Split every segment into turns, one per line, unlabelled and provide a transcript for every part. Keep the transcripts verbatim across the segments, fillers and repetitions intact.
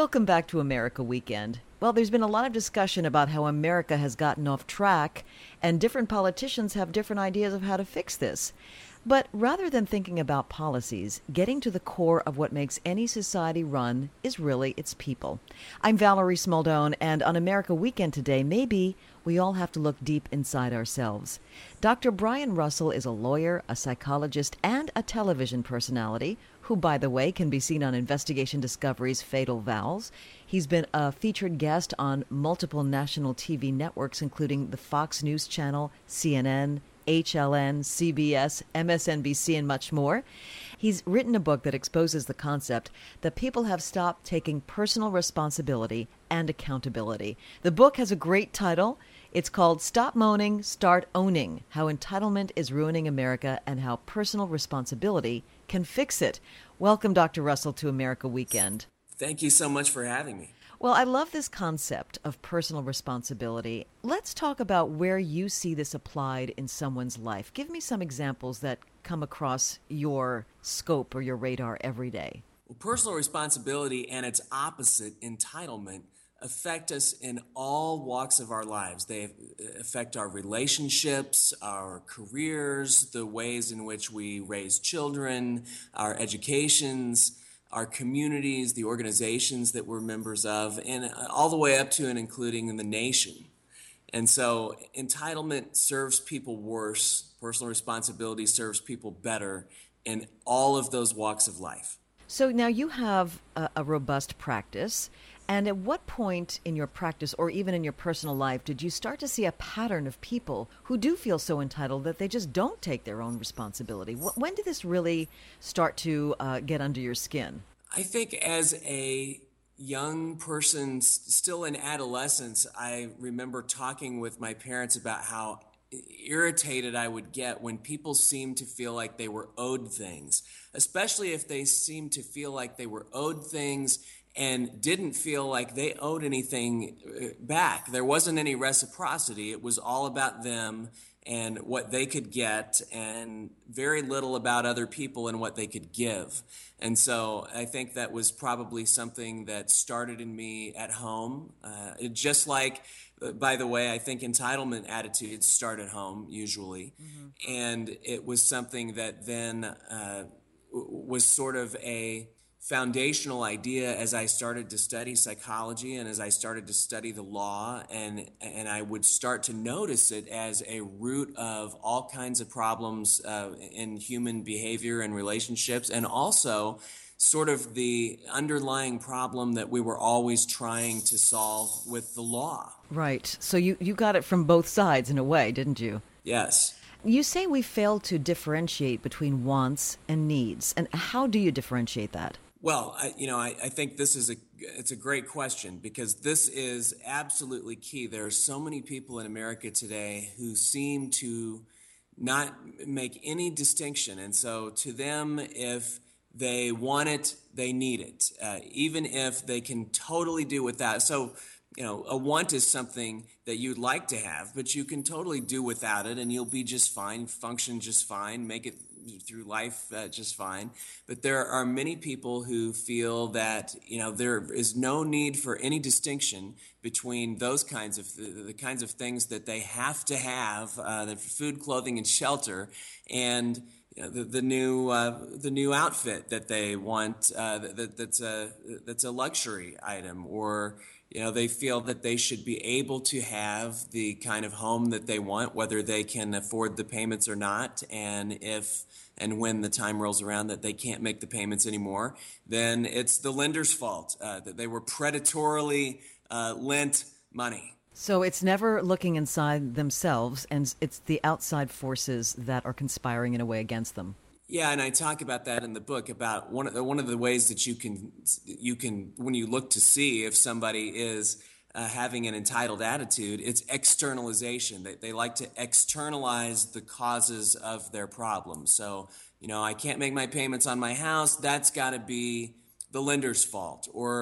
Welcome back to America Weekend. Well, there's been a lot of discussion about how America has gotten off track, and different politicians have different ideas of how to fix this. But rather than thinking about policies, getting to the core of what makes any society run is really its people. I'm Valerie Smaldone, and on America Weekend today, maybe we all have to look deep inside ourselves. Doctor Brian Russell is a lawyer, a psychologist, and a television personality who, by the way, can be seen on Investigation Discovery's Fatal Vows. He's been a featured guest on multiple national T V networks, including the Fox News Channel, C N N, H L N, C B S, M S N B C, and much more. He's written a book that exposes the concept that people have stopped taking personal responsibility and accountability. The book has a great title. It's called Stop Moaning, Start Owning: How Entitlement is Ruining America and How Personal Responsibility Can Fix It. Welcome, Doctor Russell, to America Weekend.
Thank you so much for having me.
Well, I love this concept of personal responsibility. Let's talk about where you see this applied in someone's life. Give me some examples that come across your scope or your radar every day.
Well, personal responsibility and its opposite, entitlement, affect us in all walks of our lives. They affect our relationships, our careers, the ways in which we raise children, our educations, our communities, the organizations that we're members of, and all the way up to and including in the nation. And so entitlement serves people worse. Personal responsibility serves people better in all of those walks of life.
So now you have a, a robust practice. And at what point in your practice or even in your personal life did you start to see a pattern of people who do feel so entitled that they just don't take their own responsibility? When did this really start to uh, get under your skin?
I think as a young person, still in adolescence, I remember talking with my parents about how irritated I would get when people seemed to feel like they were owed things, especially if they seemed to feel like they were owed things and didn't feel like they owed anything back. There wasn't any reciprocity. It was all about them and what they could get, and very little about other people and what they could give. And so I think that was probably something that started in me at home. Uh, it just like, by the way, I think entitlement attitudes start at home usually. Mm-hmm. And it was something that then uh, was sort of a foundational idea as I started to study psychology and as I started to study the law, and and I would start to notice it as a root of all kinds of problems uh, in human behavior and relationships, and also sort of the underlying problem that we were always trying to solve with the law.
Right. So you, you got it from both sides in a way, didn't you?
Yes.
You say we fail to differentiate between wants and needs. And how do you differentiate that?
Well, I, you know, I, I think this is a it's a great question, because this is absolutely key. There are so many people in America today who seem to not make any distinction. And so to them, if they want it, they need it, uh, even if they can totally do without. So, you know, a want is something that you'd like to have, but you can totally do without it, and you'll be just fine, function just fine, make it through life uh, just fine. But there are many people who feel that, you know, there is no need for any distinction between those kinds of the, the kinds of things that they have to have, uh, the food, clothing, and shelter, and you know, the, the new uh, the new outfit that they want, uh, that, that's a that's a luxury item, or you know, they feel that they should be able to have the kind of home that they want, whether they can afford the payments or not. And if and when the time rolls around that they can't make the payments anymore, then it's the lender's fault, uh, that they were predatorily uh, lent money.
So it's never looking inside themselves, and it's the outside forces that are conspiring in a way against them.
Yeah, and I talk about that in the book, about one of the, one of the ways that you can you can when you look to see if somebody is uh, having an entitled attitude, it's externalization. They they like to externalize the causes of their problems. So, you know, I can't make my payments on my house. That's got to be the lender's fault, or the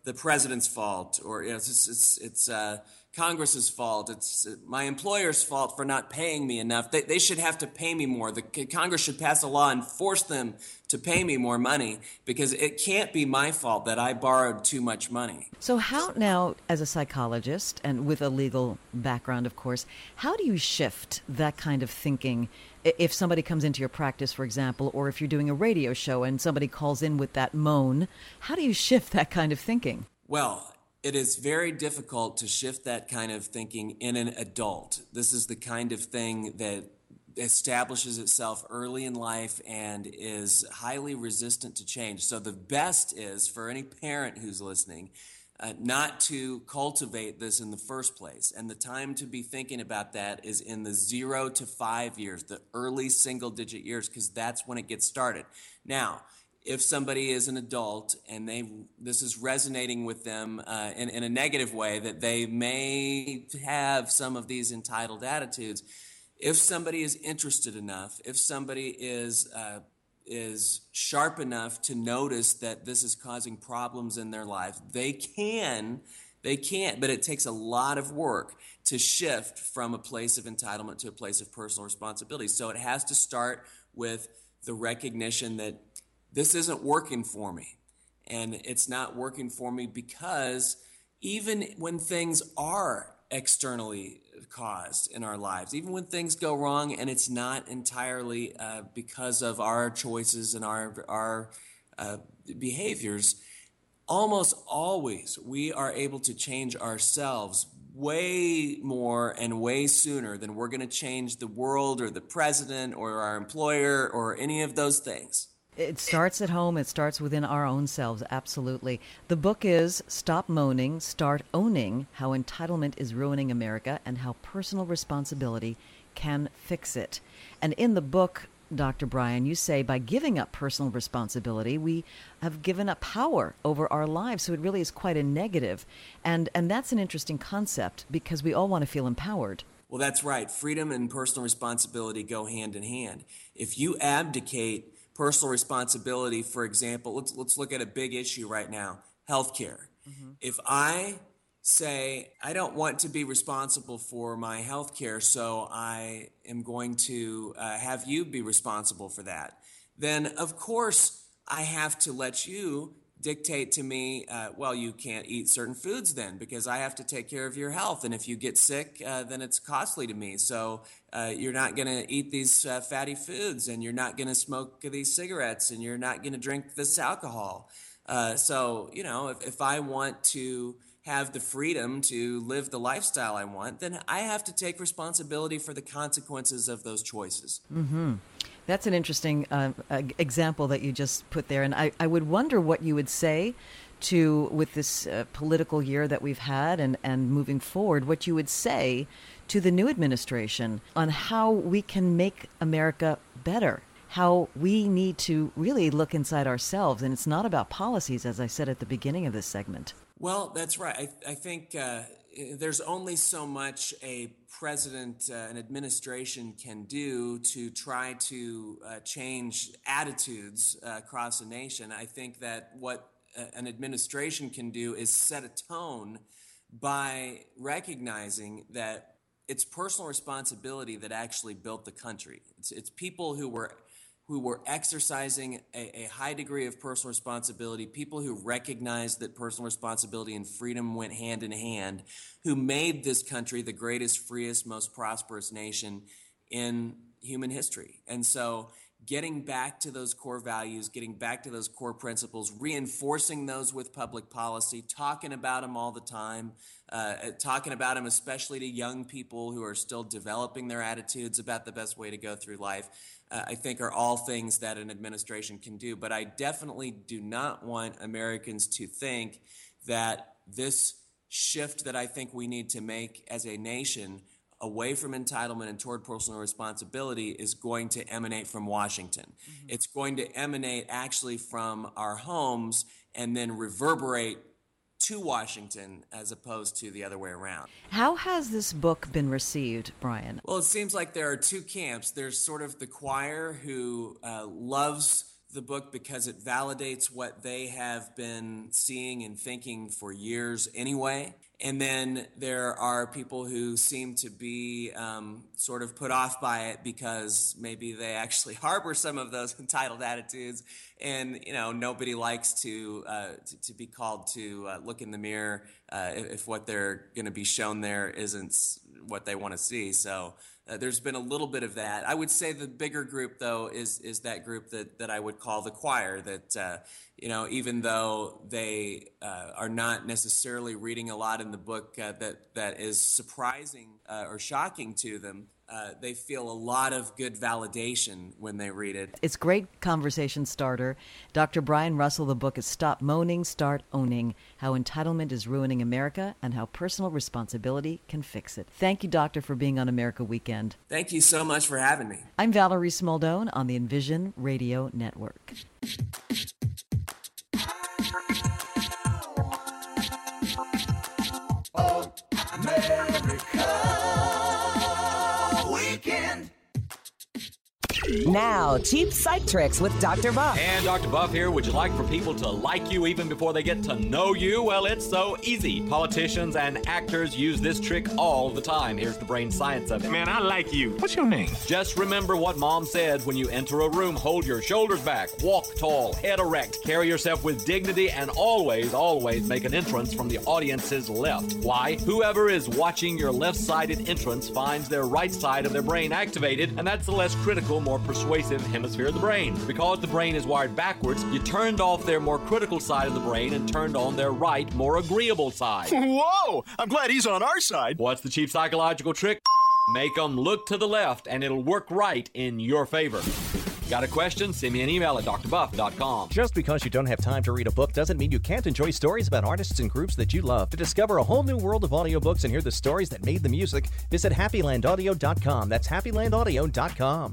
the president's fault, or you know, it's it's, it's uh, Congress's fault. It's my employer's fault for not paying me enough. They, they should have to pay me more. The Congress should pass a law and force them to pay me more money, because it can't be my fault that I borrowed too much money.
So how now, as a psychologist and with a legal background, of course, how do you shift that kind of thinking if somebody comes into your practice, for example, or if you're doing a radio show and somebody calls in with that moan? How do you shift that kind of thinking?
Well, it is very difficult to shift that kind of thinking in an adult. This is the kind of thing that establishes itself early in life and is highly resistant to change. So the best is for any parent who's listening uh, not to cultivate this in the first place. And the time to be thinking about that is in the zero to five years, the early single digit years, because that's when it gets started. Now, if somebody is an adult and they this is resonating with them uh, in, in a negative way, that they may have some of these entitled attitudes, if somebody is interested enough, if somebody is uh, is sharp enough to notice that this is causing problems in their life, they can, they can, but it takes a lot of work to shift from a place of entitlement to a place of personal responsibility. So it has to start with the recognition that this isn't working for me. And it's not working for me because even when things are externally caused in our lives, even when things go wrong and it's not entirely uh, because of our choices and our, our uh, behaviors, almost always we are able to change ourselves way more and way sooner than we're going to change the world or the president or our employer or any of those things.
It starts at home. It starts within our own selves. Absolutely. The book is Stop Moaning, Start Owning: How Entitlement is Ruining America and How Personal Responsibility Can Fix It. And in the book, Doctor Brian, you say by giving up personal responsibility, we have given up power over our lives. So it really is quite a negative. And, and that's an interesting concept because we all want to feel empowered.
Well, that's right. Freedom and personal responsibility go hand in hand. If you abdicate personal responsibility, for example, let's let's look at a big issue right now, healthcare. Mm-hmm. If I say I don't want to be responsible for my healthcare, so I am going to uh, have you be responsible for that, then of course I have to let you dictate to me, uh, well, you can't eat certain foods then because I have to take care of your health. And if you get sick, uh, then it's costly to me. So uh, you're not going to eat these uh, fatty foods, and you're not going to smoke these cigarettes, and you're not going to drink this alcohol. Uh, so, you know, if, if I want to have the freedom to live the lifestyle I want, then I have to take responsibility for the consequences of those choices.
Mm-hmm. That's an interesting uh, example that you just put there. And I, I would wonder what you would say to, with this uh, political year that we've had and, and moving forward, what you would say to the new administration on how we can make America better, how we need to really look inside ourselves. And it's not about policies, as I said at the beginning of this segment.
Well, that's right. I, I think uh, there's only so much a president, uh, an administration can do to try to uh, change attitudes uh, across a nation. I think that what uh, an administration can do is set a tone by recognizing that it's personal responsibility that actually built the country. It's, it's people who were who were exercising a, a high degree of personal responsibility, people who recognized that personal responsibility and freedom went hand in hand, who made this country the greatest, freest, most prosperous nation in human history. And so getting back to those core values, getting back to those core principles, reinforcing those with public policy, talking about them all the time, uh, talking about them especially to young people who are still developing their attitudes about the best way to go through life, uh, I think are all things that an administration can do. But I definitely do not want Americans to think that this shift that I think we need to make as a nation away from entitlement and toward personal responsibility is going to emanate from Washington. Mm-hmm. It's going to emanate actually from our homes and then reverberate to Washington as opposed to the other way around.
How has this book been received, Brian?
Well, it seems like there are two camps. There's sort of the choir who uh, loves the book because it validates what they have been seeing and thinking for years anyway. And then there are people who seem to be um, sort of put off by it because maybe they actually harbor some of those entitled attitudes. And, you know, nobody likes to uh, to, to be called to uh, look in the mirror uh, if, if what they're going to be shown there isn't what they want to see. So uh, there's been a little bit of that. I would say the bigger group, though, is is that group that, that I would call the choir, that, uh, you know, even though they uh, are not necessarily reading a lot in the book uh, that, that is surprising uh, or shocking to them, Uh, they feel a lot of good validation when they read it.
It's great conversation starter. Doctor Brian Russell, the book is Stop Moaning, Start Owning, How Entitlement is Ruining America and How Personal Responsibility Can Fix It. Thank you, Doctor, for being on America Weekend.
Thank you so much for having me.
I'm Valerie Smaldone on the Envision Radio Network.
Oh, America.
Now, cheap psych tricks with Doctor Buff.
And Doctor Buff here. Would you like for people to like you even before they get to know you? Well, it's so easy. Politicians and actors use this trick all the time. Here's the brain science of it.
Man, I like you. What's your name?
Just remember what Mom said when you enter a room. Hold your shoulders back, walk tall, head erect, carry yourself with dignity, and always, always make an entrance from the audience's left. Why? Whoever is watching your left-sided entrance finds their right side of their brain activated, and that's the less critical, more persuasive hemisphere of the brain. Because the brain is wired backwards, you turned off their more critical side of the brain and turned on their right, more agreeable side.
Whoa! I'm glad he's on our side.
What's the cheap psychological trick? Make them look to the left, and it'll work right in your favor. Got a question? Send me an email at d r buff dot com.
Just because you don't have time to read a book doesn't mean you can't enjoy stories about artists and groups that you love. To discover a whole new world of audiobooks and hear the stories that made the music, visit happy land audio dot com. That's happy land audio dot com.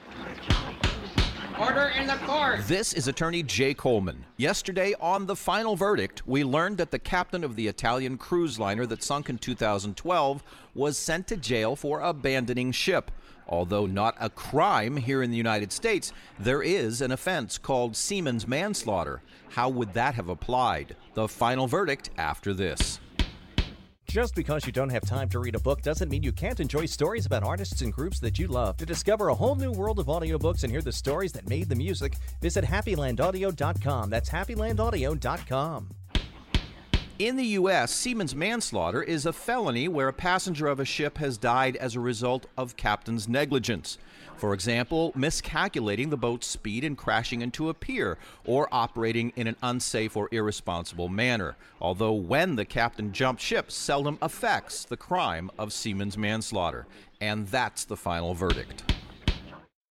Order in the court.
This is attorney Jay Coleman. Yesterday, on the final verdict, we learned that the captain of the Italian cruise liner that sunk in two thousand twelve was sent to jail for abandoning ship. Although not a crime here in the United States, there is an offense called seaman's manslaughter. How would that have applied? The final verdict after this.
Just because you don't have time to read a book doesn't mean you can't enjoy stories about artists and groups that you love. To discover a whole new world of audiobooks and hear the stories that made the music, visit happy land audio dot com. That's happy land audio dot com.
In the U S, seaman's manslaughter is a felony where a passenger of a ship has died as a result of captain's negligence. For example, miscalculating the boat's speed and crashing into a pier, or operating in an unsafe or irresponsible manner. Although when the captain jumped ship seldom affects the crime of seaman's manslaughter. And that's the final verdict.